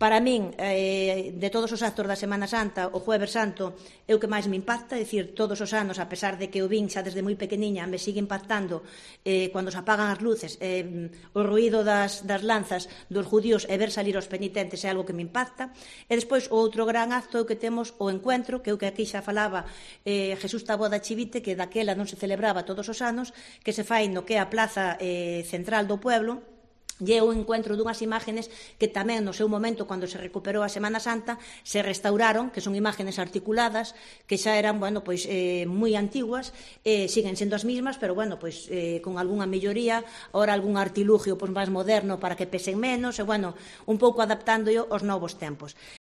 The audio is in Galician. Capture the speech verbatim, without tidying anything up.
Para min, eh, de todos os actos da Semana Santa, o Jueves Santo é o que máis me impacta, é dicir, todos os anos, a pesar de que o vin xa desde moi pequeniña, me sigue impactando eh, cando se apagan as luces, eh, o ruído das, das lanzas dos judíos e ver salir os penitentes é algo que me impacta. E despois, o outro gran acto é o que temos o encuentro, que é o que aquí xa falaba eh, Jesús Taboada da Chivite, que daquela non se celebraba todos os anos, que se fai no que é a plaza eh, central do pueblo, e é o encuentro dunhas imágenes que tamén no seu momento, cando se recuperou a Semana Santa, se restauraron, que son imágenes articuladas, que xa eran, bueno, pois eh, moi antiguas, eh, siguen sendo as mismas, pero, bueno, pois eh, con algunha melloría, ora algún artilugio pois máis moderno para que pesen menos, e, bueno, un pouco adaptándoio aos novos tempos.